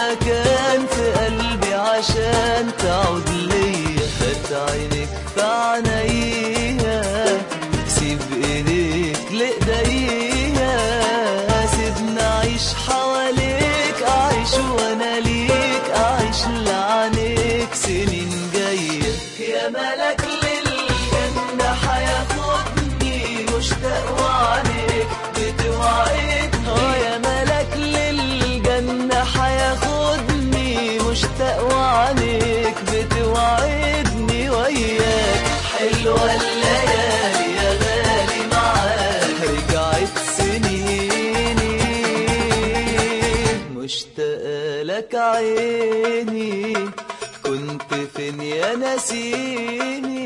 مكان في قلبي عشان تعود ليا. هات عينك في عينيا، سيب ايديك لايديا، سيبني اعيش حواليك، اعيش وانا ليك، اعيش لعنيك سنين جايه. يا ملك للجنه هياخدني مشتاق وعليك بتوعدني. يا ملك للجنه هياخدني مشتاق وعليك بتوعدني. وياك حلوه الليالي يا غالي، معاك رجعت سنيني، مشتاقه لك عيني، كنت فين يا نسيني.